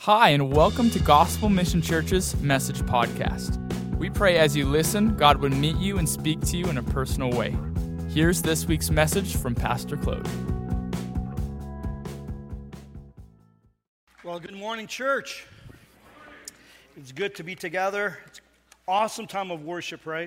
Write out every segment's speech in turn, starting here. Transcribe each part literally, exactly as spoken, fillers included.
Hi, and welcome to Gospel Mission Church's Message Podcast. We pray as you listen, God would meet you and speak to you in a personal way. Here's this week's message from Pastor Claude. Well, good morning, church. It's good to be together. It's an awesome time of worship, right?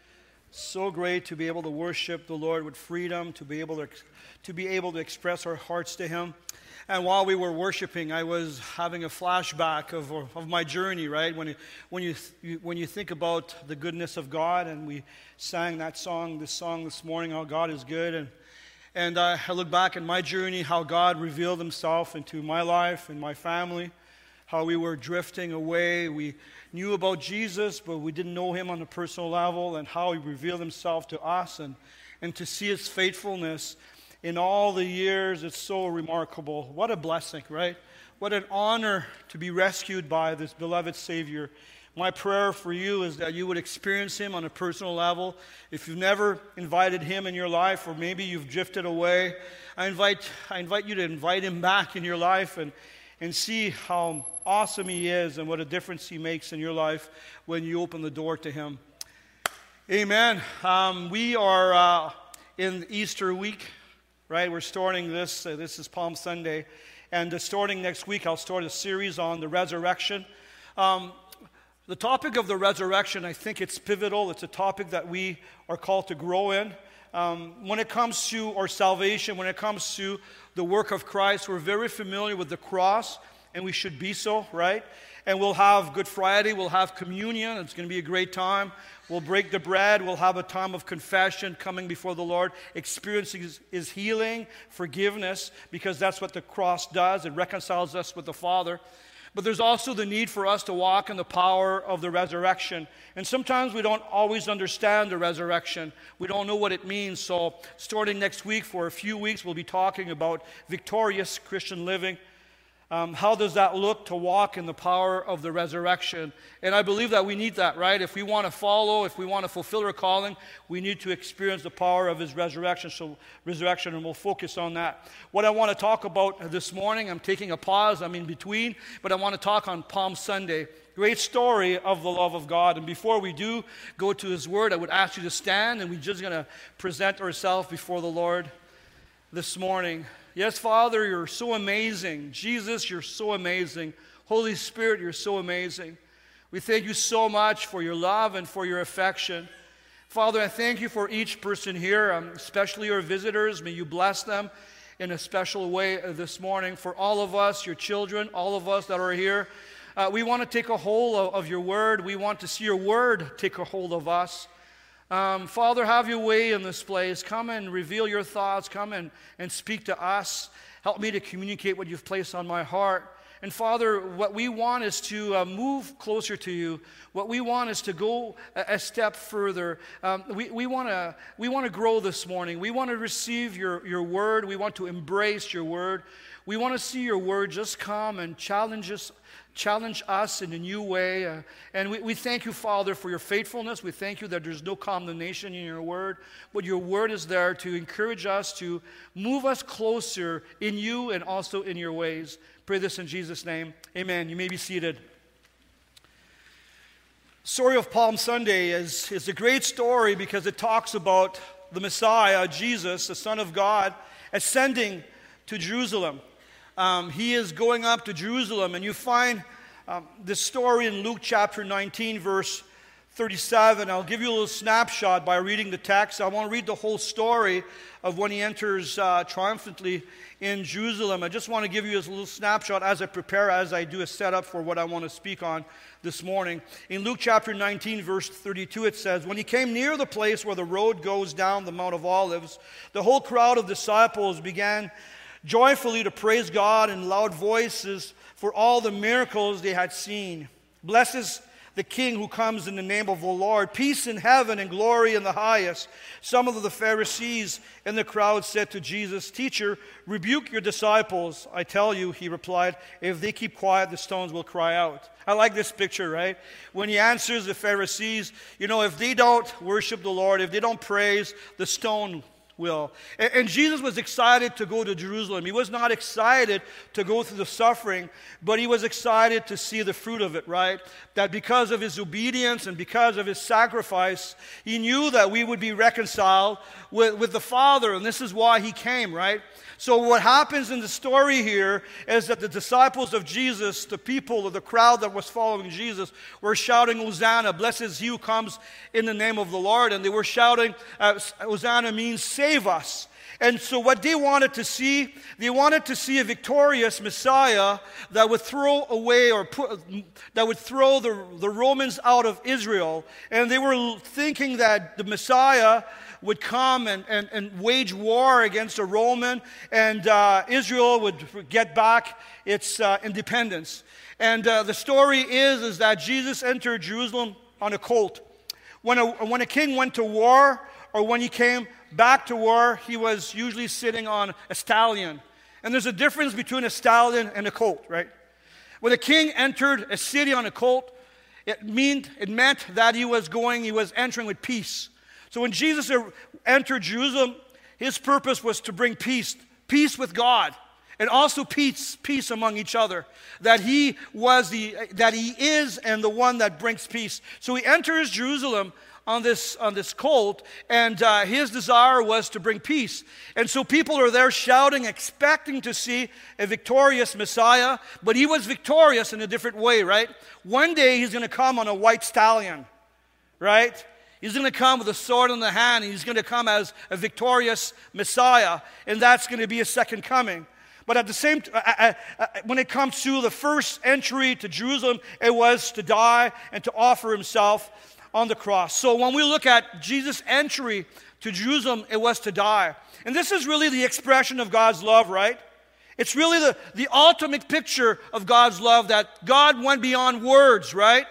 So great to be able to worship the Lord with freedom, to be able to, to be able to express our hearts to Him. And while we were worshiping, I was having a flashback of, of my journey, right? When you, when you when you think about the goodness of God, and we sang that song, this song this morning, how God is good, and and uh, I look back at my journey, how God revealed Himself into my life and my family, how we were drifting away. We knew about Jesus, but we didn't know Him on a personal level, and how He revealed Himself to us, and and to see His faithfulness in all the years. It's so remarkable. What a blessing, right? What an honor to be rescued by this beloved Savior. My prayer for you is that you would experience Him on a personal level. If you've never invited Him in your life, or maybe you've drifted away, I invite I invite you to invite Him back in your life and, and see how awesome He is and what a difference He makes in your life when you open the door to Him. Amen. Um, we are uh, in Easter week. Right, we're starting this, uh, this is Palm Sunday, and uh, starting next week, I'll start a series on the resurrection. Um, the topic of the resurrection, I think it's pivotal. It's a topic that we are called to grow in. Um, when it comes to our salvation, when it comes to the work of Christ, we're very familiar with the cross, and we should be so, right? And we'll have Good Friday, we'll have communion, it's going to be a great time. We'll break the bread, we'll have a time of confession, coming before the Lord, experiencing His, his healing, forgiveness, because that's what the cross does. It reconciles us with the Father. But there's also the need for us to walk in the power of the resurrection. And sometimes we don't always understand the resurrection. We don't know what it means. So starting next week, for a few weeks, we'll be talking about victorious Christian living. Um, how does that look to walk in the power of the resurrection? And I believe that we need that, right? If we want to follow, if we want to fulfill our calling, we need to experience the power of His resurrection. So resurrection, and we'll focus on that. What I want to talk about this morning, I'm taking a pause, I'm in between, but I want to talk on Palm Sunday. Great story of the love of God. And before we do go to His Word, I would ask you to stand, and we're just going to present ourselves before the Lord this morning. Yes, Father, You're so amazing. Jesus, You're so amazing. Holy Spirit, You're so amazing. We thank You so much for Your love and for Your affection. Father, I thank You for each person here, um, especially our visitors. May You bless them in a special way this morning. For all of us, Your children, all of us that are here, uh, we want to take a hold of, of Your Word. We want to see Your Word take a hold of us. Um, Father, have Your way in this place. Come and reveal Your thoughts. Come and, and speak to us. Help me to communicate what You've placed on my heart. And Father, what we want is to uh, move closer to You. What we want is to go a, a step further. Um, we we want to we want to grow this morning. We want to receive Your, Your Word. We want to embrace Your Word. We want to see Your Word just come and challenge us, challenge us in a new way. Uh, and we, we thank You, Father, for Your faithfulness. We thank You that there's no condemnation in Your Word, but Your Word is there to encourage us, to move us closer in You and also in Your ways. Pray this in Jesus' name. Amen. You may be seated. Story of Palm Sunday is, is a great story because it talks about the Messiah, Jesus, the Son of God, ascending to Jerusalem. Um, he is going up to Jerusalem, and you find um, this story in Luke chapter nineteen, verse thirty-seven. I'll give you a little snapshot by reading the text. I won't read the whole story of when He enters uh, triumphantly in Jerusalem. I just want to give you a little snapshot as I prepare, as I do a setup for what I want to speak on this morning. In Luke chapter nineteen, verse thirty-two, it says, "When He came near the place where the road goes down the Mount of Olives, the whole crowd of disciples began joyfully to praise God in loud voices for all the miracles they had seen. Blessed is the King who comes in the name of the Lord. Peace in heaven and glory in the highest." Some of the Pharisees in the crowd said to Jesus, "Teacher, rebuke your disciples." "I tell you," He replied, "if they keep quiet, the stones will cry out." I like this picture, right? When He answers the Pharisees, you know, if they don't worship the Lord, if they don't praise, the stone will. And, and Jesus was excited to go to Jerusalem. He was not excited to go through the suffering, but he was excited to see the fruit of it, right? That because of his obedience and because of his sacrifice, he knew that we would be reconciled with, with the Father, and this is why he came, right? So what happens in the story here is that the disciples of Jesus, the people of the crowd that was following Jesus, were shouting, Hosanna, blessed is he who comes in the name of the Lord. And they were shouting, uh, Hosanna means save us. And so what they wanted to see, they wanted to see a victorious Messiah that would throw away or put, that would throw the, the Romans out of Israel. And they were thinking that the Messiah would come and, and, and wage war against a Roman, and uh, Israel would get back its uh, independence. And uh, the story is, is that Jesus entered Jerusalem on a colt. When a, when a king went to war, or when he came back to war, he was usually sitting on a stallion. And there's a difference between a stallion and a colt, right? When a king entered a city on a colt, it meant, it meant that he was going, he was entering with peace. So when Jesus entered Jerusalem, his purpose was to bring peace, peace with God, and also peace, peace among each other. That he was the, that he is, and the one that brings peace. So he enters Jerusalem on this on this colt, and uh, his desire was to bring peace. And so people are there shouting, expecting to see a victorious Messiah, but he was victorious in a different way, right? One day he's going to come on a white stallion, right? He's going to come with a sword in the hand, and he's going to come as a victorious Messiah, and that's going to be a second coming. But at the same time, uh, uh, when it comes to the first entry to Jerusalem, it was to die and to offer himself on the cross. So when we look at Jesus' entry to Jerusalem, it was to die. And this is really the expression of God's love, right? It's really the, the ultimate picture of God's love, that God went beyond words, right?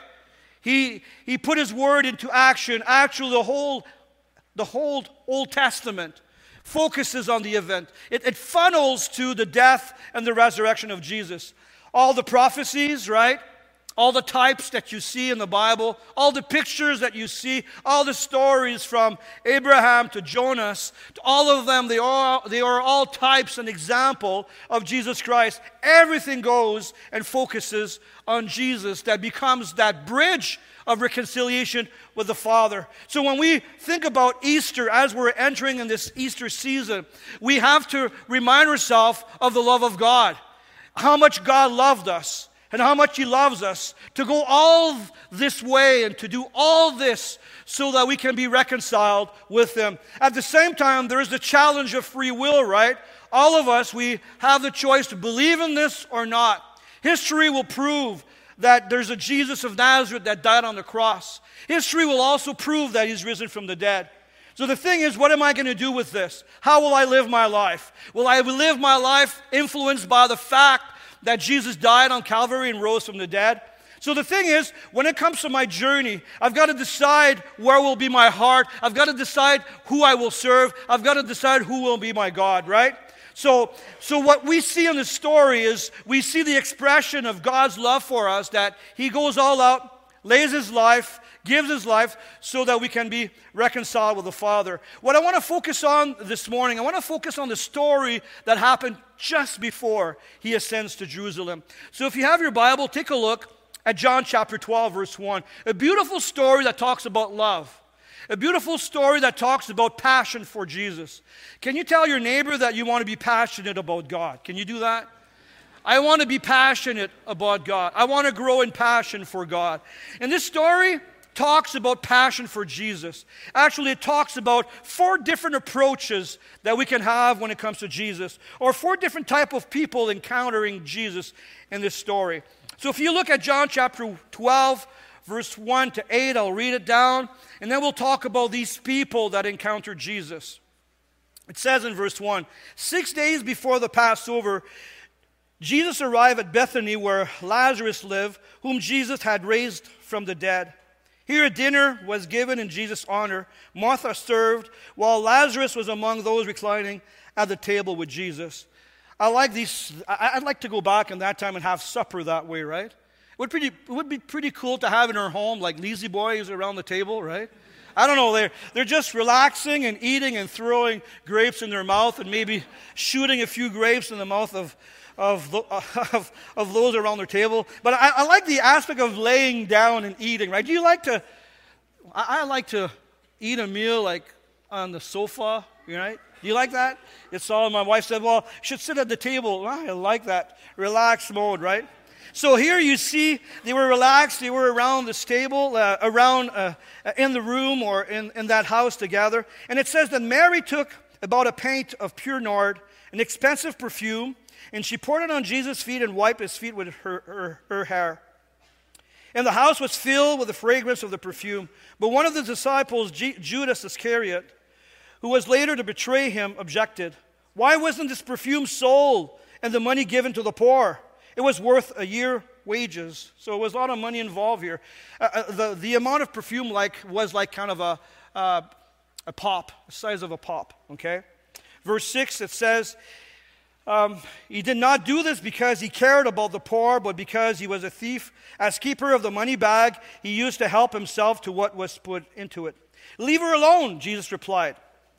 He, he put his word into action. Actually, the whole, the whole Old Testament focuses on the event. It, it funnels to the death and the resurrection of Jesus. All the prophecies, right? All the types that you see in the Bible, all the pictures that you see, all the stories from Abraham to Jonas, to all of them, they are, they are all types and example of Jesus Christ. Everything goes and focuses on Jesus, that becomes that bridge of reconciliation with the Father. So when we think about Easter, as we're entering in this Easter season, we have to remind ourselves of the love of God, how much God loved us, and how much he loves us, to go all this way and to do all this so that we can be reconciled with him. At the same time, there is the challenge of free will, right? All of us, we have the choice to believe in this or not. History will prove that there's a Jesus of Nazareth that died on the cross. History will also prove that he's risen from the dead. So the thing is, what am I going to do with this? How will I live my life? Will I live my life influenced by the fact that Jesus died on Calvary and rose from the dead? So the thing is, when it comes to my journey, I've got to decide where will be my heart. I've got to decide who I will serve. I've got to decide who will be my God, right? So, so what we see in the story is we see the expression of God's love for us, that he goes all out, lays his life, gives his life so that we can be reconciled with the Father. What I want to focus on this morning, I want to focus on the story that happened just before he ascends to Jerusalem. So if you have your Bible, take a look at John chapter twelve, verse one. A beautiful story that talks about love. A beautiful story that talks about passion for Jesus. Can you tell your neighbor that you want to be passionate about God? Can you do that? I want to be passionate about God. I want to grow in passion for God. And this story talks about passion for Jesus. Actually, it talks about four different approaches that we can have when it comes to Jesus, or four different type of people encountering Jesus in this story. So if you look at John chapter twelve, verse one to eight, I'll read it down, and then we'll talk about these people that encountered Jesus. It says in verse one, six days before the Passover, Jesus arrived at Bethany where Lazarus lived, whom Jesus had raised from the dead. Here a dinner was given in Jesus' honor. Martha served, while Lazarus was among those reclining at the table with Jesus. I like these. I'd like to go back in that time and have supper that way, right? It would, pretty, it would be pretty cool to have in our home, like Lazy Boys around the table, right? I don't know, they're, they're just relaxing and eating and throwing grapes in their mouth and maybe shooting a few grapes in the mouth of, of, of, of those around their table. But I, I like the aspect of laying down and eating, right? Do you like to, I, I like to eat a meal like on the sofa, right? Do you like that? It's all, my wife said, well, you should sit at the table. Well, I like that relaxed mode, right? So here you see they were relaxed. They were around this table, uh, around uh, in the room or in, in that house together. And it says that Mary took about a pint of pure nard, an expensive perfume, and she poured it on Jesus' feet and wiped his feet with her, her, her hair. And the house was filled with the fragrance of the perfume. But one of the disciples, G- Judas Iscariot, who was later to betray him, objected. Why wasn't this perfume sold and the money given to the poor? It was worth a year's wages. So it was a lot of money involved here. Uh, uh, the, the amount of perfume like was like kind of a, uh, a pop, the size of a pop, okay? Verse six, it says, um, he did not do this because he cared about the poor, but because he was a thief. As keeper of the money bag, he used to help himself to what was put into it. Leave her alone, Jesus replied.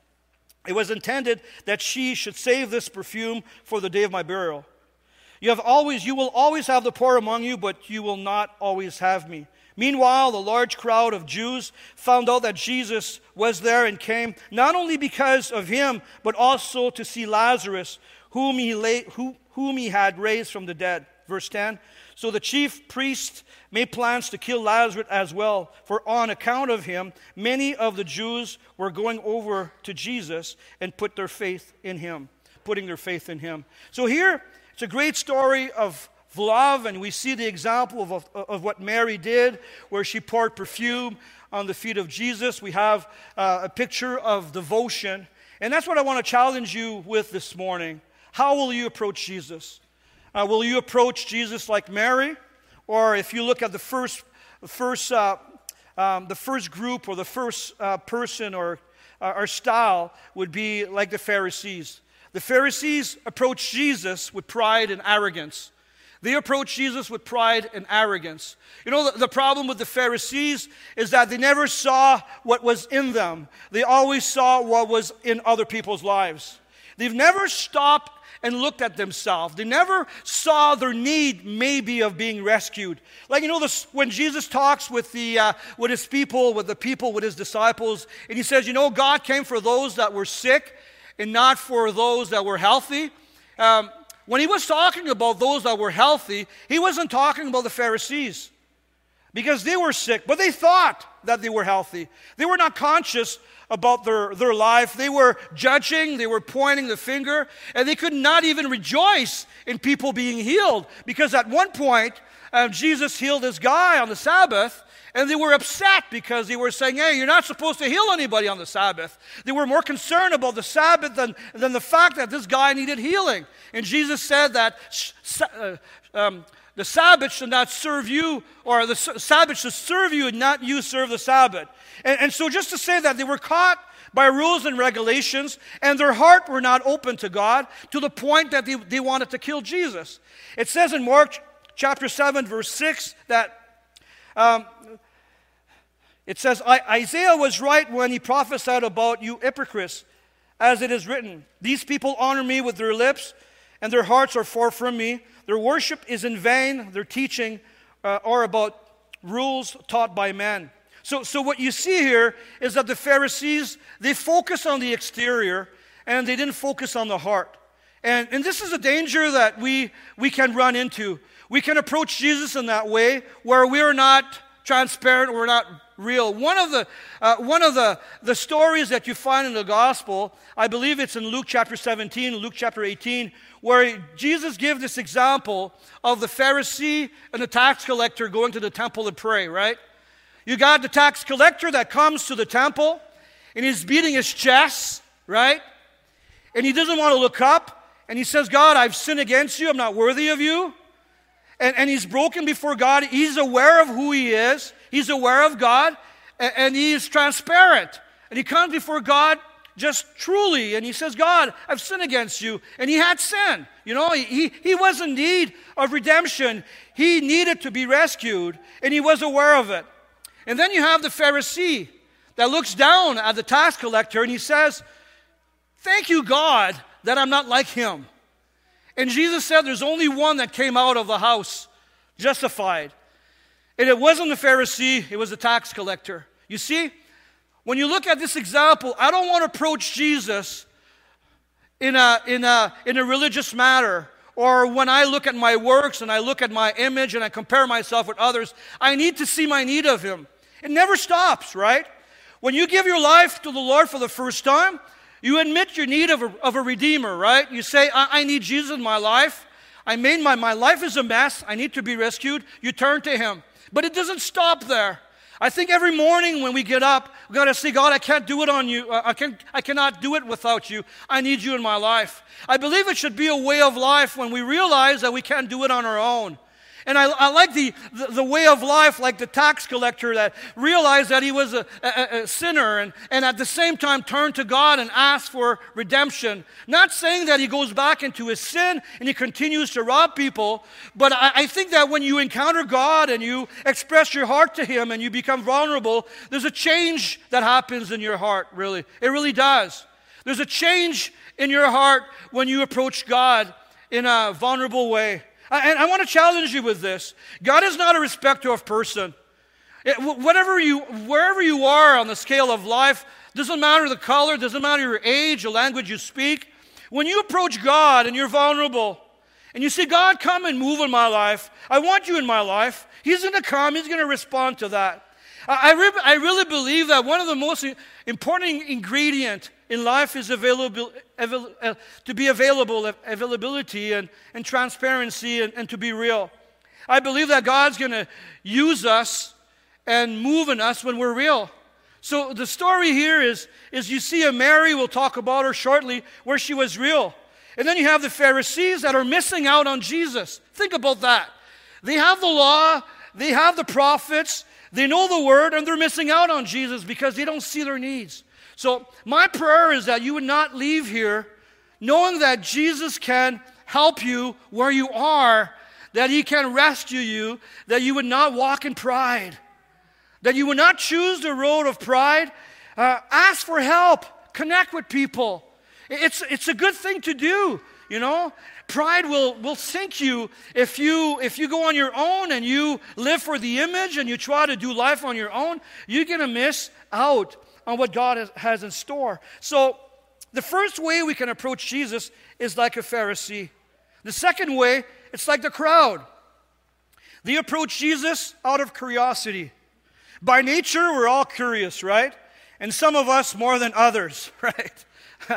It was intended that she should save this perfume for the day of my burial. You have always, you will always have the poor among you, but you will not always have me. Meanwhile, the large crowd of Jews found out that Jesus was there and came, not only because of him, but also to see Lazarus, whom he, lay, who, whom he had raised from the dead. Verse ten, so the chief priests made plans to kill Lazarus as well, for on account of him, many of the Jews were going over to Jesus and put their faith in him, putting their faith in him. So here, it's a great story of love, and we see the example of, of, of what Mary did, where she poured perfume on the feet of Jesus. We have uh, a picture of devotion, and that's what I want to challenge you with this morning. How will you approach Jesus? Uh, will you approach Jesus like Mary? Or if you look at the first, first, uh, um, the first group or the first uh, person or, uh, or style would be like the Pharisees. The Pharisees approached Jesus with pride and arrogance. They approached Jesus with pride and arrogance. You know, the, the problem with the Pharisees is that they never saw what was in them. They always saw what was in other people's lives. They've never stopped and looked at themselves. They never saw their need maybe of being rescued. Like, you know, this, when Jesus talks with the uh, with his people, with the people, with his disciples, and he says, you know, God came for those that were sick and not for those that were healthy. Um, when he was talking about those that were healthy, he wasn't talking about the Pharisees because they were sick, but they thought that they were healthy. They were not conscious about their, their life. They were judging, they were pointing the finger, and they could not even rejoice in people being healed because at one point, uh, Jesus healed this guy on the Sabbath, and they were upset because they were saying, hey, you're not supposed to heal anybody on the Sabbath. They were more concerned about the Sabbath than, than the fact that this guy needed healing. And Jesus said that uh, um, the Sabbath should not serve you, or the Sabbath should serve you and not you serve the Sabbath. And, and so just to say that they were caught by rules and regulations, and their heart were not open to God to the point that they, they wanted to kill Jesus. It says in Mark chapter seven, verse six, that um, it says, Isaiah was right when he prophesied about you hypocrites, as it is written, these people honor me with their lips, and their hearts are far from me. Their worship is in vain. Their teaching uh, are about rules taught by men. So, so what you see here is that the Pharisees, they focus on the exterior, and they didn't focus on the heart. And, and this is a danger that we, we can run into. We can approach Jesus in that way, where we are not transparent, we're not real. One of the uh, one of the, the stories that you find in the gospel, I believe it's in Luke chapter seventeen, Luke chapter eighteen, where Jesus gives this example of the Pharisee and the tax collector going to the temple to pray, right? You got the tax collector that comes to the temple, and he's beating his chest, right? And he doesn't want to look up, and he says, God, I've sinned against you, I'm not worthy of you. And, and he's broken before God. He's aware of who he is. He's aware of God. And, and he is transparent. And he comes before God just truly. And he says, God, I've sinned against you. And he had sin. You know, he, he was in need of redemption. He needed to be rescued. And he was aware of it. And then you have the Pharisee. that looks down at the tax collector and he says, "Thank you, God, that I'm not like him." And Jesus said there's only one that came out of the house justified. And it wasn't the Pharisee, it was the tax collector. You see, when you look at this example, I don't want to approach Jesus in a, in a, in a religious matter, or when I look at my works and I look at my image and I compare myself with others. I need to see my need of him. It never stops, right? When you give your life to the Lord for the first time, you admit your need of a, of a Redeemer, right? You say, I, I need Jesus in my life. I made my, my life is a mess. I need to be rescued. You turn to him. But it doesn't stop there. I think every morning when we get up, we got to say, God, I can't do it on you. I, can, I cannot do it without you. I need you in my life. I believe it should be a way of life when we realize that we can't do it on our own. And I, I like the, the, the way of life, like the tax collector that realized that he was a, a, a sinner and, and at the same time turned to God and asked for redemption. Not saying that he goes back into his sin and he continues to rob people, but I, I think that when you encounter God and you express your heart to him and you become vulnerable, there's a change that happens in your heart, really. It really does. There's a change in your heart when you approach God in a vulnerable way. And I want to challenge you with this. God is not a respecter of person. It, whatever you, wherever you are on the scale of life, doesn't matter the color, doesn't matter your age, the language you speak. When you approach God and you're vulnerable, and you say, God, come and move in my life. I want you in my life. He's going to come. He's going to respond to that. I, I, re- I really believe that one of the most important ingredients in life is available, avail, uh, to be available, availability and, and transparency and, and to be real. I believe that God's going to use us and move in us when we're real. So the story here is, is you see a Mary, we'll talk about her shortly, where she was real. And then you have the Pharisees that are missing out on Jesus. Think about that. They have the law, they have the prophets, they know the word, and they're missing out on Jesus because they don't see their needs. So my prayer is that you would not leave here knowing that Jesus can help you where you are, that he can rescue you, that you would not walk in pride, that you would not choose the road of pride. Uh, ask for help. Connect with people. It's, it's a good thing to do, you know. Pride will, will sink you if you if you go on your own and you live for the image and you try to do life on your own. You're going to miss out on what God has, has in store. So the first way we can approach Jesus is like a Pharisee. The second way, it's like the crowd. They approach Jesus out of curiosity. By nature, we're all curious, right? And some of us more than others, right?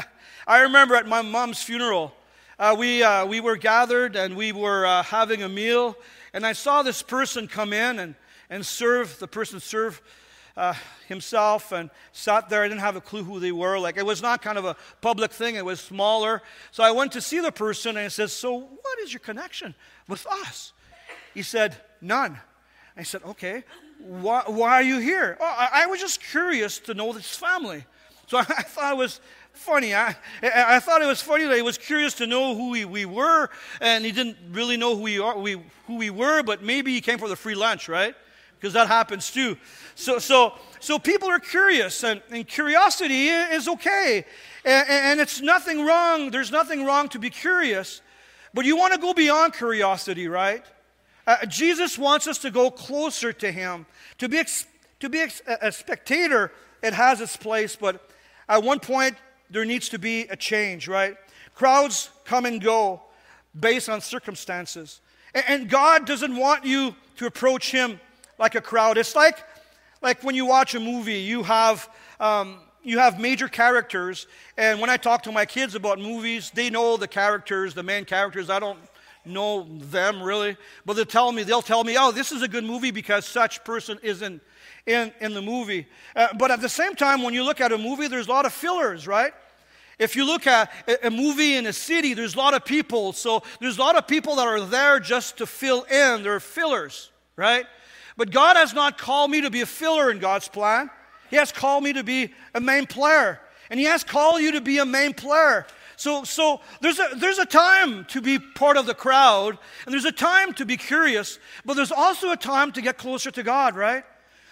I remember at my mom's funeral, uh, we uh, we were gathered and we were uh, having a meal, and I saw this person come in and, and serve, the person serve Uh, himself and sat there. I didn't have a clue who they were. Like, it was not kind of a public thing. It was smaller. So I went to see the person and I said, so what is your connection with us? He said, none. I said, okay, why, why are you here? Oh, I, I was just curious to know this family. So I, I thought it was funny. I, I thought it was funny that he was curious to know who we, we were, and he didn't really know who we, are, we, who we were, but maybe he came for the free lunch, right? Because that happens too. So so, so people are curious, and, and curiosity is okay. And, and it's nothing wrong. There's nothing wrong to be curious. But you want to go beyond curiosity, right? Uh, Jesus wants us to go closer to him. To be, ex, to be ex, a spectator, it has its place, but at one point, there needs to be a change, right? Crowds come and go based on circumstances. And, and God doesn't want you to approach him like a crowd. It's like, like when you watch a movie, you have um, you have major characters, and when I talk to my kids about movies, they know the characters, the main characters. I don't know them really, but they'll tell me, they'll tell me, oh, this is a good movie because such person is in, in, in the movie. Uh, but at the same time, when you look at a movie, there's a lot of fillers, right? If you look at a movie in a city, there's a lot of people, so there's a lot of people that are there just to fill in. They're fillers, right? But God has not called me to be a filler in God's plan. He has called me to be a main player. And he has called you to be a main player. So, so there's a there's a time to be part of the crowd, and there's a time to be curious, but there's also a time to get closer to God, right?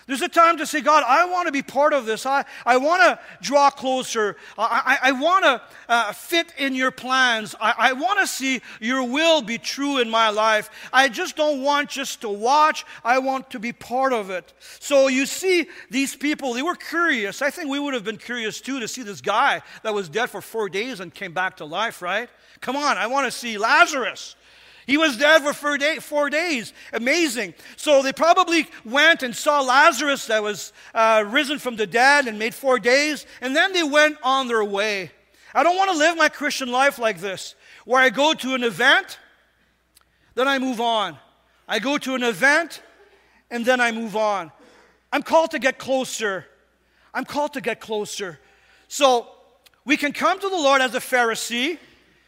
There's a time to say, God, I want to be part of this. I, I want to draw closer. I, I, I want to uh, fit in your plans. I, I want to see your will be true in my life. I just don't want just to watch. I want to be part of it. So you see these people, they were curious. I think we would have been curious too to see this guy that was dead for four days and came back to life, right? Come on, I want to see Lazarus. He was dead for four, day, four days. Amazing. So they probably went and saw Lazarus that was uh, risen from the dead and made four days. And then they went on their way. I don't want to live my Christian life like this, where I go to an event, then I move on. I go to an event, and then I move on. I'm called to get closer. I'm called to get closer. So we can come to the Lord as a Pharisee.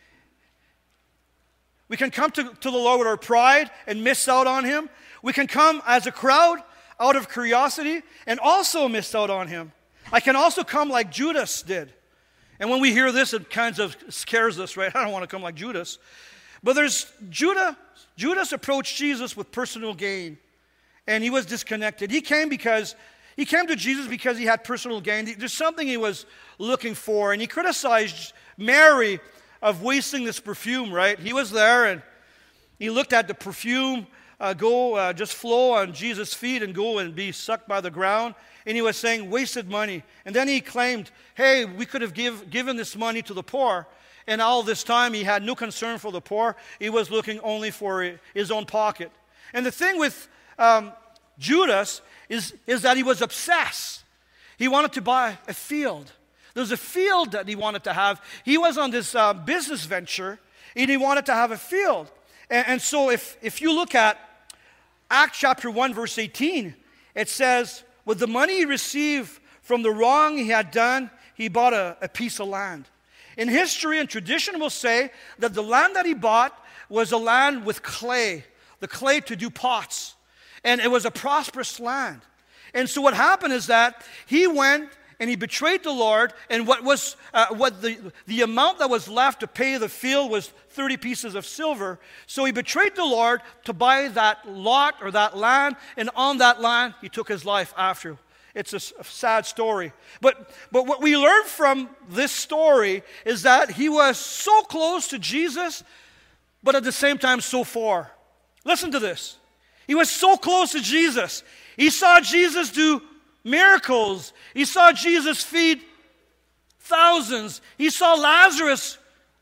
We can come to, to the Lord with our pride and miss out on Him. We can come as a crowd out of curiosity and also miss out on Him. I can also come like Judas did. And when we hear this, it kind of scares us, right? I don't want to come like Judas. But there's Judah. Judas approached Jesus with personal gain, and he was disconnected. He came because he came to Jesus because he had personal gain. There's something he was looking for, and he criticized Mary of wasting this perfume, right? He was there and he looked at the perfume uh, go, uh, just flow on Jesus' feet and go and be sucked by the ground. And he was saying, wasted money. And then he claimed, hey, we could have give, given this money to the poor. And all this time he had no concern for the poor. He was looking only for his own pocket. And the thing with um, Judas is, is that he was obsessed. He wanted to buy a field. There was a field that he wanted to have. He was on this uh, business venture, and he wanted to have a field. And, and so if, if you look at Acts chapter one, verse eighteen, it says, with the money he received from the wrong he had done, he bought a, a piece of land. In history and tradition will say that the land that he bought was a land with clay, the clay to do pots. And it was a prosperous land. And so what happened is that he went and he betrayed the Lord, and what was uh, what the, the amount that was left to pay the field was thirty pieces of silver. So he betrayed the Lord to buy that lot or that land, and on that land he took his life after. It's a, a sad story. But, but what we learn from this story is that he was so close to Jesus, but at the same time so far. Listen to this. He was so close to Jesus. He saw Jesus do miracles. He saw Jesus feed thousands. He saw Lazarus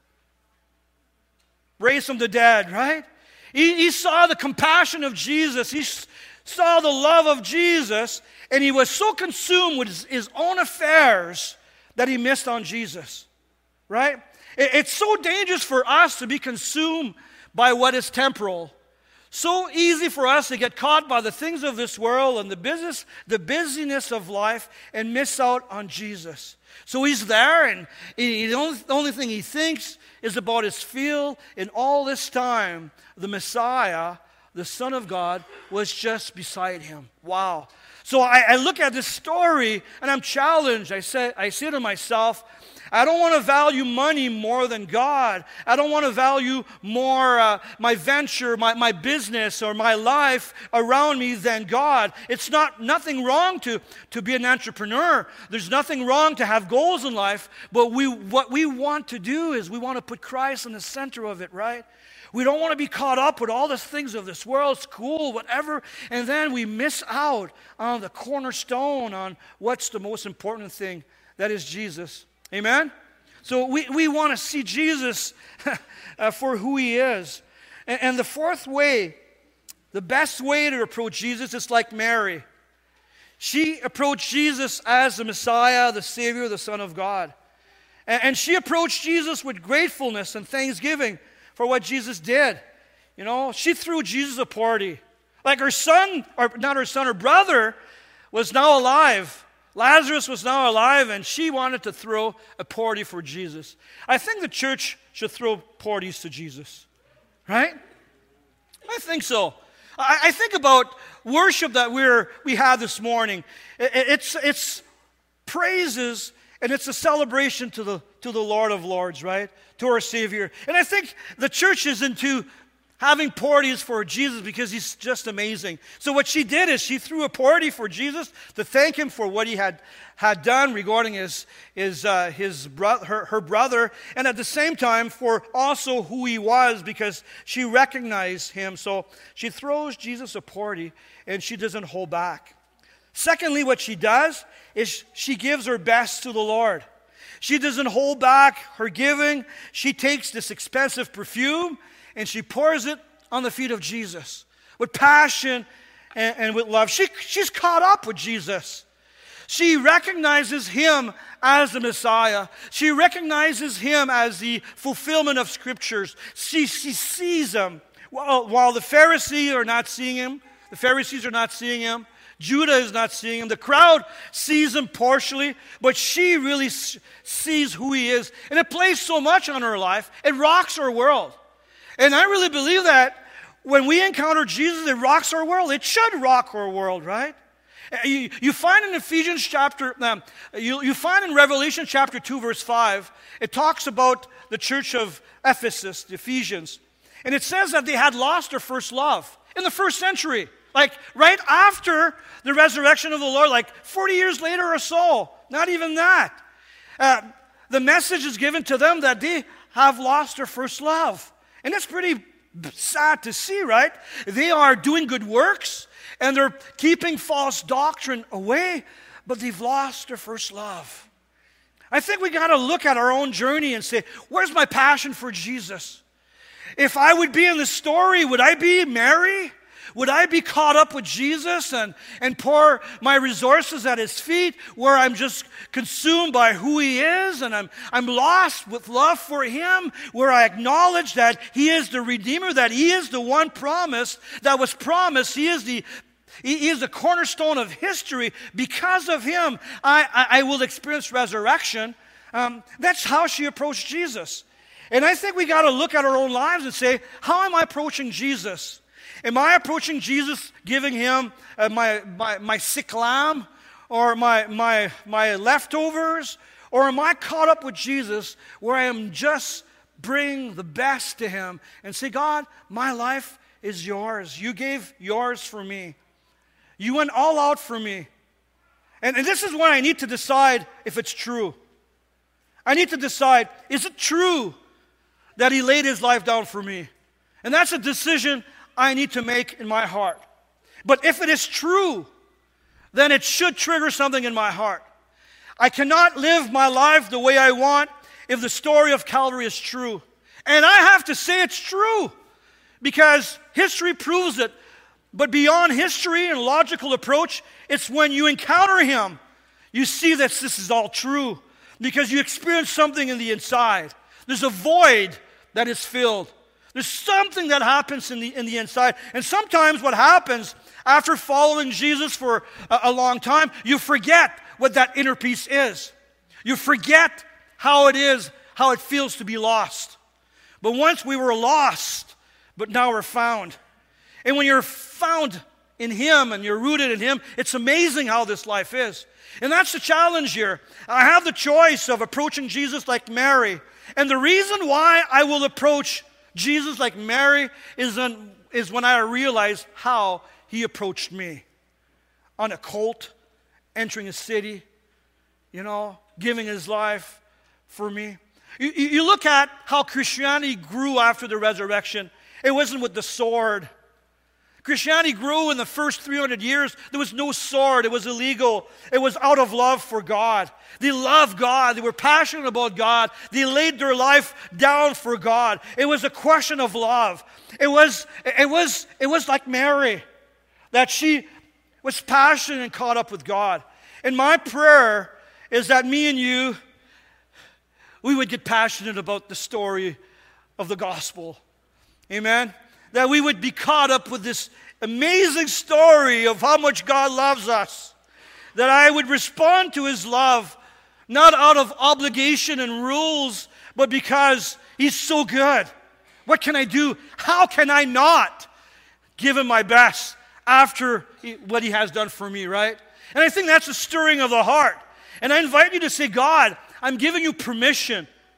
raised from the dead, right? He, he saw the compassion of Jesus. He saw the love of Jesus, and he was so consumed with his, his own affairs that he missed on Jesus, right? It, it's so dangerous for us to be consumed by what is temporal. So easy for us to get caught by the things of this world and the business, the busyness of life, and miss out on Jesus. So he's there, and he, the, only, the only thing he thinks is about his field. And all this time, the Messiah, the Son of God, was just beside him. Wow. So I, I look at this story, and I'm challenged. I say, I say to myself, I don't want to value money more than God. I don't want to value more uh, my venture, my, my business, or my life around me than God. It's not nothing wrong to, to be an entrepreneur. There's nothing wrong to have goals in life. But we what we want to do is we want to put Christ in the center of it, right? We don't want to be caught up with all the things of this world, school, whatever, and then we miss out on the cornerstone, on what's the most important thing, that is Jesus. Amen? So we, we want to see Jesus uh, for who he is. And, and the fourth way, the best way to approach Jesus is like Mary. She approached Jesus as the Messiah, the Savior, the Son of God. And, and she approached Jesus with gratefulness and thanksgiving for what Jesus did. You know, she threw Jesus a party. Like her son, or not her son, her brother was now alive. Lazarus was now alive, and she wanted to throw a party for Jesus. I think the church should throw parties to Jesus, right? I think so. I, I think about worship that we're we had this morning. It, it's it's praises, and it's a celebration to the to the Lord of Lords, right? To our Savior. And I think the church is into having parties for Jesus because he's just amazing. So what she did is she threw a party for Jesus to thank him for what he had, had done regarding his, his, uh, his bro- her, her brother, and at the same time for also who he was because she recognized him. So she throws Jesus a party and she doesn't hold back. Secondly, what she does is she gives her best to the Lord. She doesn't hold back her giving. She takes this expensive perfume and she pours it on the feet of Jesus with passion and, and with love. She, she's caught up with Jesus. She recognizes him as the Messiah. She recognizes him as the fulfillment of Scriptures. She, she sees him. While, while the Pharisees are not seeing him, the Pharisees are not seeing him, Judah is not seeing him. The crowd sees him partially, but she really sees who he is. And it plays so much on her life. It rocks her world. And I really believe that when we encounter Jesus, it rocks our world. It should rock our world, right? You, you find in Ephesians chapter, um, you, you find in Revelation chapter two, verse five, it talks about the church of Ephesus, the Ephesians. And it says that they had lost their first love in the first century. Like right after the resurrection of the Lord, like forty years later or so. Not even that. Uh, the message is given to them that they have lost their first love. And that's pretty sad to see, right? They are doing good works, and they're keeping false doctrine away, but they've lost their first love. I think we got to look at our own journey and say, where's my passion for Jesus? If I would be in the story, would I be Mary? Would I be caught up with Jesus and, and pour my resources at his feet where I'm just consumed by who he is and I'm, I'm lost with love for him, where I acknowledge that he is the Redeemer, that he is the one promise that was promised. He is the He is the cornerstone of history. Because of him, I, I, I will experience resurrection. Um, that's how she approached Jesus. And I think we got to look at our own lives and say, how am I approaching Jesus? Am I approaching Jesus giving him uh, my, my, my sick lamb or my, my, my leftovers? Or am I caught up with Jesus where I am just bring the best to him and say, God, my life is yours. You gave yours for me. You went all out for me. And, and this is when I need to decide if it's true. I need to decide, is it true that he laid his life down for me? And that's a decision I need to make in my heart. But if it is true, then it should trigger something in my heart. I cannot live my life the way I want if the story of Calvary is true. And I have to say it's true because history proves it. But beyond history and logical approach, it's when you encounter him, you see that this is all true because you experience something in the inside. There's a void that is filled. There's something that happens in the, in the inside. And sometimes what happens after following Jesus for a, a long time, you forget what that inner peace is. You forget how it is, how it feels to be lost. But once we were lost, but now we're found. And when you're found in him and you're rooted in him, it's amazing how this life is. And that's the challenge here. I have the choice of approaching Jesus like Mary. And the reason why I will approach Jesus like Mary is, on, is when I realize how he approached me. On a colt, entering a city, you know, giving his life for me. You, you look at how Christianity grew after the resurrection. It wasn't with the sword. Christianity grew in the first three hundred years. There was no sword. It was illegal. It was out of love for God. They loved God. They were passionate about God. They laid their life down for God. It was a question of love. It was, it was, it was like Mary, that she was passionate and caught up with God. And my prayer is that me and you, we would get passionate about the story of the gospel. Amen? That we would be caught up with this amazing story of how much God loves us. That I would respond to his love, not out of obligation and rules, but because he's so good. What can I do? How can I not give him my best after he, what he has done for me, right? And I think that's a stirring of the heart. And I invite you to say, God, I'm giving you permission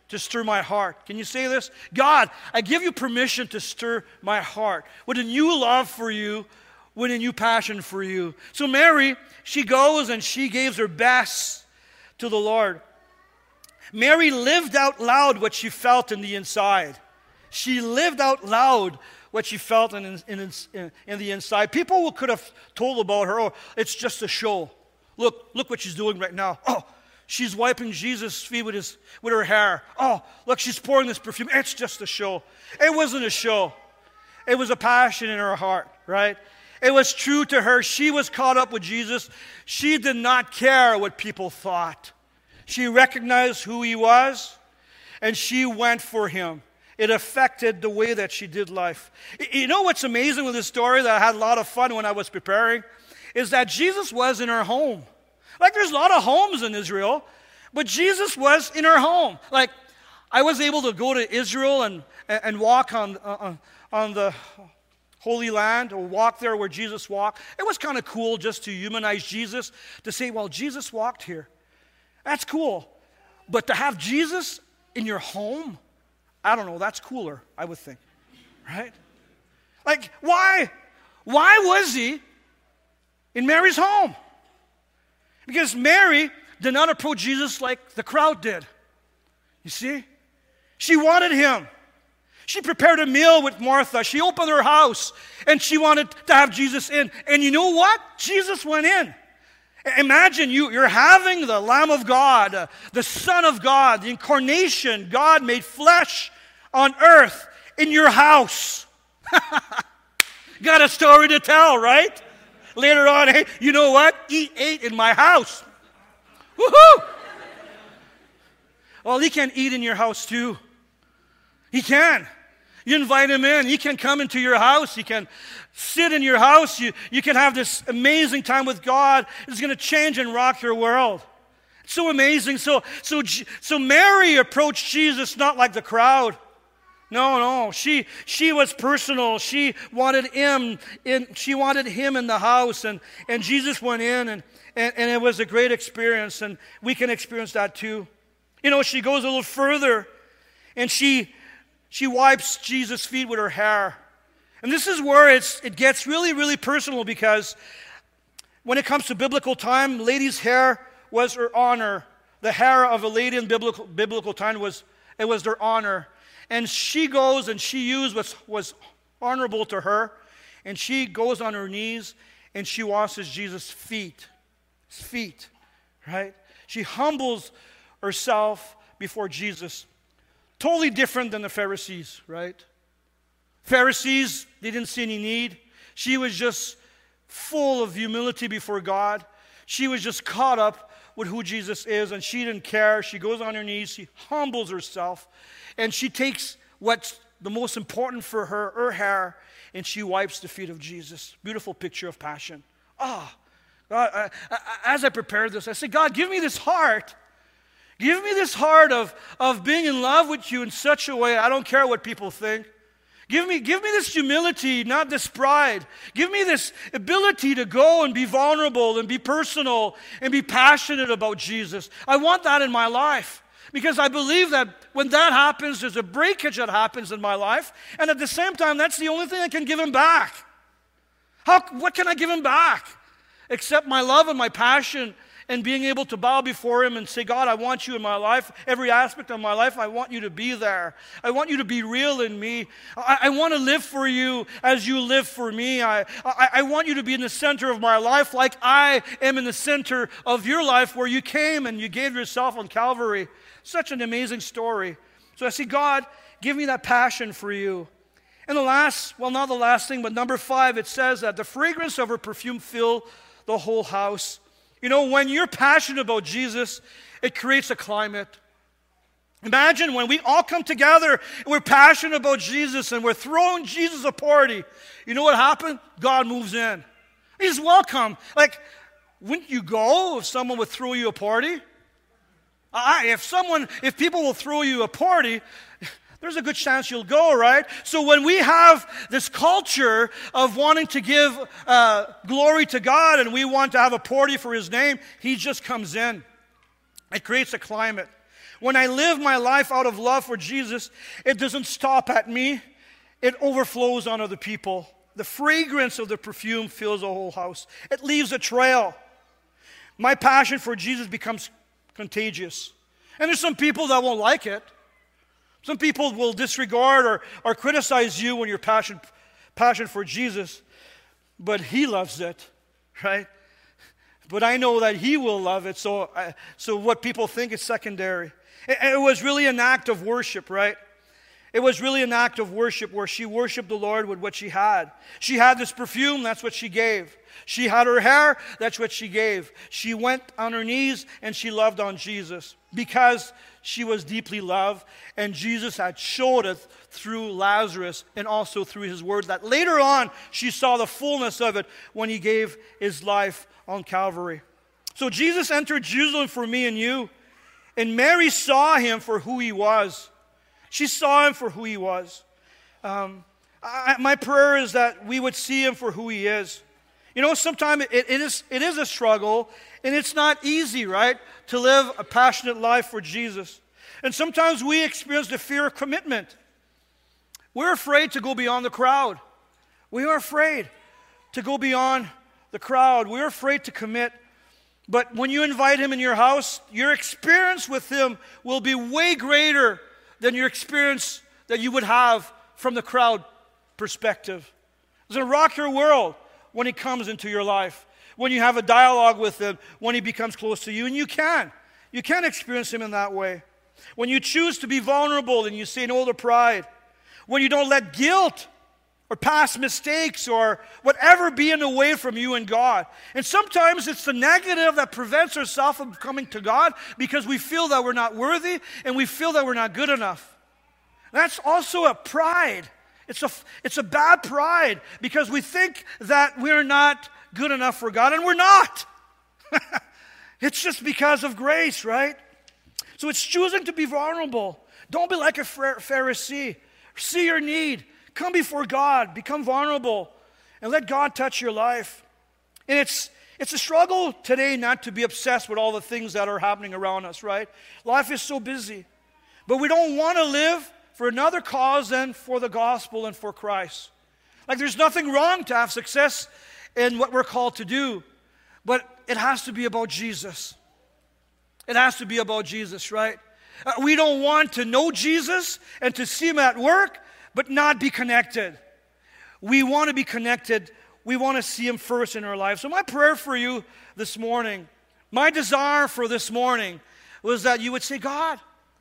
to stir my heart. Can you say this? God, I give you permission to stir my heart with a new love for you, with a new passion for you. So Mary, she goes and she gives her best to the Lord. Mary lived out loud what she felt in the inside. She lived out loud what she felt in, in, in, in the inside. People could have told about her, oh, it's just a show. Look, look what she's doing right now. Oh, she's wiping Jesus' feet with, his, with her hair. Oh, look, she's pouring this perfume. It's just a show. It wasn't a show. It was a passion in her heart, right? It was true to her. She was caught up with Jesus. She did not care what people thought. She recognized who he was, and she went for him. It affected the way that she did life. You know what's amazing with this story that I had a lot of fun when I was preparing? Is that Jesus was in her home. Like, there's a lot of homes in Israel, but Jesus was in her home. Like, I was able to go to Israel and, and walk on, on, on the Holy Land, or walk there where Jesus walked. It was kind of cool just to humanize Jesus, to say, well, Jesus walked here. That's cool. But to have Jesus in your home, I don't know, that's cooler, I would think. Right? Like, why? Why was he in Mary's home? Because Mary did not approach Jesus like the crowd did. You see? She wanted him. She prepared a meal with Martha. She opened her house, and she wanted to have Jesus in. And you know what? Jesus went in. Imagine you, you're having the Lamb of God, uh, the Son of God, the incarnation, God made flesh on earth in your house. Got a story to tell, right? Later on, hey, you know what? He ate in my house. Woohoo! Well, he can eat in your house too. He can. You invite him in. He can come into your house. He can sit in your house. You, you can have this amazing time with God. It's going to change and rock your world. It's so amazing. So, so, so Mary approached Jesus not like the crowd. No, no. She, she was personal. She wanted him in, she wanted him in the house. And, and Jesus went in, and, and, and it was a great experience. And we can experience that too. You know, she goes a little further, and she... She wipes Jesus' feet with her hair. And this is where it's, it gets really, really personal, because when it comes to biblical time, ladies' hair was her honor. The hair of a lady in biblical, biblical time was, it was their honor. And she goes and she used what was honorable to her, and she goes on her knees and she washes Jesus' feet. His feet, right? She humbles herself before Jesus. Totally different than the Pharisees, right? Pharisees, they didn't see any need. She was just full of humility before God. She was just caught up with who Jesus is, and she didn't care. She goes on her knees, she humbles herself, and she takes what's the most important for her, her hair, and she wipes the feet of Jesus. Beautiful picture of passion. Ah, oh, God, I, I, as I prepared this, I said, God, give me this heart. Give me this heart of, of being in love with you in such a way, I don't care what people think. Give me, give me this humility, not this pride. Give me this ability to go and be vulnerable and be personal and be passionate about Jesus. I want that in my life, because I believe that when that happens, there's a breakage that happens in my life. And at the same time, that's the only thing I can give him back. How, what can I give him back? Except my love and my passion, and being able to bow before him and say, God, I want you in my life. Every aspect of my life, I want you to be there. I want you to be real in me. I, I want to live for you as you live for me. I, I, I want you to be in the center of my life like I am in the center of your life, where you came and you gave yourself on Calvary. Such an amazing story. So I say, God, give me that passion for you. And the last, well, not the last thing, but number five, it says that the fragrance of her perfume filled the whole house. You know, when you're passionate about Jesus, it creates a climate. Imagine when we all come together and we're passionate about Jesus and we're throwing Jesus a party. You know what happened? God moves in. He's welcome. Like, wouldn't you go if someone would throw you a party? I, if someone, if people will throw you a party, there's a good chance you'll go, right? So when we have this culture of wanting to give uh, glory to God, and we want to have a party for his name, he just comes in. It creates a climate. When I live my life out of love for Jesus, it doesn't stop at me. It overflows on other people. The fragrance of the perfume fills the whole house. It leaves a trail. My passion for Jesus becomes contagious. And there's some people that won't like it. Some people will disregard or, or criticize you when your passion, passion for Jesus. But He loves it, right? But I know that He will love it, so, I, so what people think is secondary. It, it was really an act of worship, right? It was really an act of worship where she worshiped the Lord with what she had. She had this perfume, that's what she gave. She had her hair, that's what she gave. She went on her knees and she loved on Jesus because she was deeply loved, and Jesus had showed it through Lazarus and also through His words that later on she saw the fullness of it when He gave His life on Calvary. So Jesus entered Jerusalem for me and you, and Mary saw Him for who He was. She saw Him for who He was. Um, I, my prayer is that we would see Him for who He is. You know, sometimes it, it, is, it is a struggle, and it's not easy, right, to live a passionate life for Jesus. And sometimes we experience the fear of commitment. We're afraid to go beyond the crowd. We are afraid to go beyond the crowd. We're afraid to commit. But when you invite Him in your house, your experience with Him will be way greater than your experience that you would have from the crowd perspective. It's going to rock your world when He comes into your life, when you have a dialogue with Him, when He becomes close to you. And you can. You can experience Him in that way. When you choose to be vulnerable and you say no to pride. When you don't let guilt or past mistakes or whatever be in the way from you and God. And sometimes it's the negative that prevents ourselves from coming to God because we feel that we're not worthy and we feel that we're not good enough. That's also a pride. It's a, it's a bad pride because we think that we're not good enough for God, and we're not. It's just because of grace, right? So it's choosing to be vulnerable. Don't be like a Pharisee. See your need. Come before God, become vulnerable, and let God touch your life. And it's it's a struggle today not to be obsessed with all the things that are happening around us, right? Life is so busy. But we don't want to live for another cause than for the gospel and for Christ. Like there's nothing wrong to have success in what we're called to do, but it has to be about Jesus. It has to be about Jesus, right? Uh, we don't want to know Jesus and to see Him at work, but not be connected. We want to be connected. We want to see Him first in our life. So my prayer for you this morning, my desire for this morning was that you would say, God,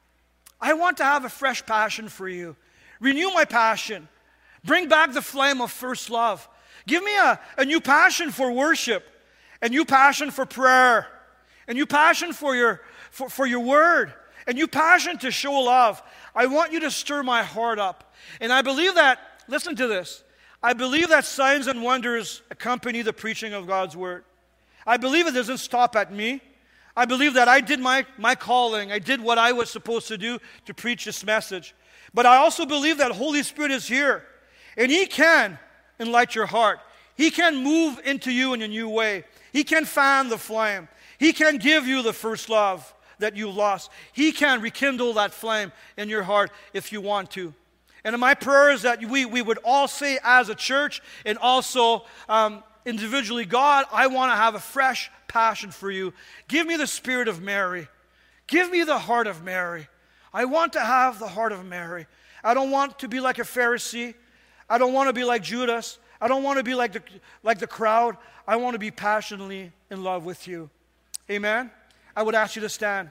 I want to have a fresh passion for you. Renew my passion. Bring back the flame of first love. Give me a, a new passion for worship, a new passion for prayer, a new passion for your, for, for your word, a new passion to show love. I want you to stir my heart up. And I believe that, listen to this, I believe that signs and wonders accompany the preaching of God's word. I believe it doesn't stop at me. I believe that I did my, my calling. I did what I was supposed to do to preach this message. But I also believe that Holy Spirit is here. And He can enlighten your heart. He can move into you in a new way. He can fan the flame. He can give you the first love that you lost. He can rekindle that flame in your heart if you want to. And my prayer is that we, we would all say as a church and also um, individually, God, I want to have a fresh passion for you. Give me the spirit of Mary. Give me the heart of Mary. I want to have the heart of Mary. I don't want to be like a Pharisee. I don't want to be like Judas. I don't want to be like the, like the crowd. I want to be passionately in love with you. Amen? I would ask you to stand.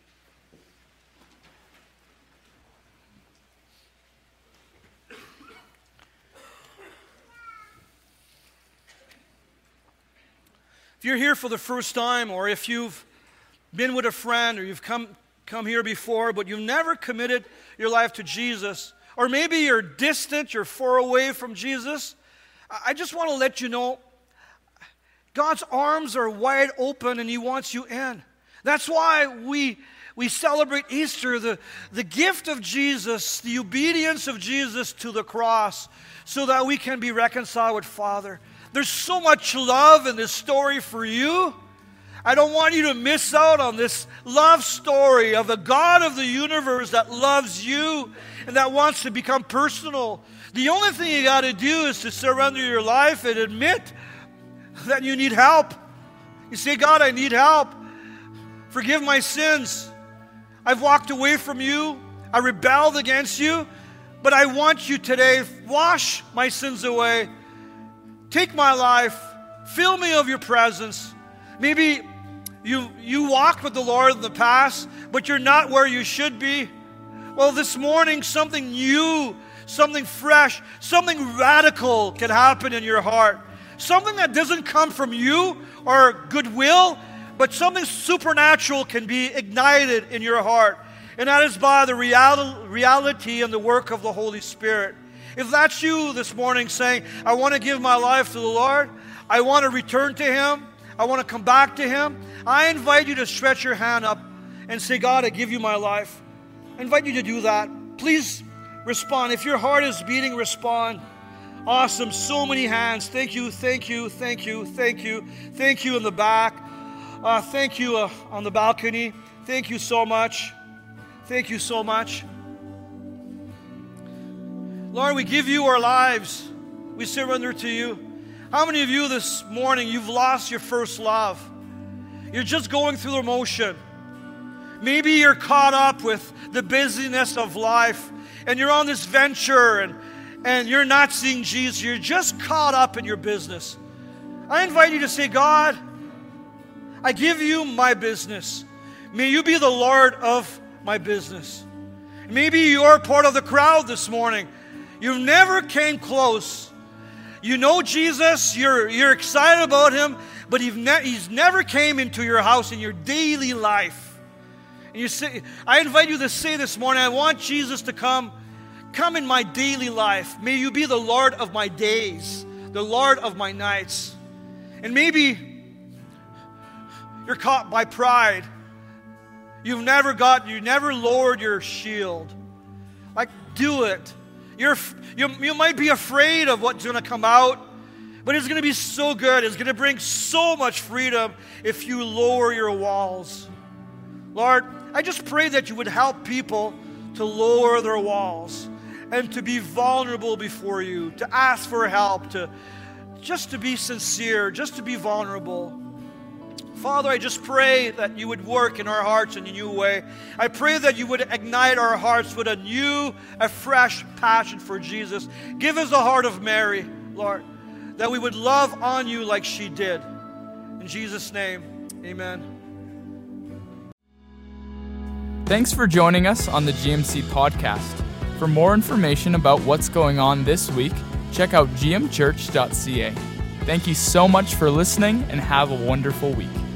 If you're here for the first time, or if you've been with a friend, or you've come, come here before, but you've never committed your life to Jesus, or maybe you're distant, you're far away from Jesus, I just want to let you know, God's arms are wide open and He wants you in. That's why we, we celebrate Easter, the, the gift of Jesus, the obedience of Jesus to the cross, so that we can be reconciled with Father. There's so much love in this story for you. I don't want you to miss out on this love story of a God of the universe that loves you and that wants to become personal. The only thing you got to do is to surrender your life and admit that you need help. You say, God, I need help. Forgive my sins. I've walked away from you. I rebelled against you. But I want you today, wash my sins away. Take my life. Fill me of your presence. Maybe you, you walked with the Lord in the past, but you're not where you should be. Well, this morning, something new, something fresh, something radical can happen in your heart. Something that doesn't come from you or goodwill, but something supernatural can be ignited in your heart. And that is by the real, reality and the work of the Holy Spirit. If that's you this morning saying, I want to give my life to the Lord, I want to return to Him, I want to come back to Him, I invite you to stretch your hand up and say, God, I give you my life. I invite you to do that. Please respond. If your heart is beating, respond. Awesome. So many hands. Thank you, thank you, thank you, thank you. Thank you in the back. Uh, thank you uh, on the balcony. Thank you so much. Thank you so much. Lord, we give you our lives. We surrender to you. How many of you this morning, you've lost your first love? You're just going through the motion. Maybe you're caught up with the busyness of life and you're on this venture and, and you're not seeing Jesus. You're just caught up in your business. I invite you to say, God, I give you my business. May you be the Lord of my business. Maybe you're part of the crowd this morning. You never came close. You know Jesus, you're, you're excited about Him, but he's, ne- he's never came into your house in your daily life. And you say, I invite you to say this morning, I want Jesus to come, come in my daily life. May you be the Lord of my days, the Lord of my nights. And maybe you're caught by pride. You've never got, you never lowered your shield. Like, do it. You're, you, you might be afraid of what's going to come out, but it's going to be so good. It's going to bring so much freedom if you lower your walls. Lord, I just pray that you would help people to lower their walls and to be vulnerable before you, to ask for help, to just to be sincere, just to be vulnerable. Father, I just pray that you would work in our hearts in a new way. I pray that you would ignite our hearts with a new, a fresh passion for Jesus. Give us the heart of Mary, Lord, that we would love on you like she did. In Jesus' name, amen. Thanks for joining us on the G M C podcast. For more information about what's going on this week, check out g m church dot c a. Thank you so much for listening and have a wonderful week.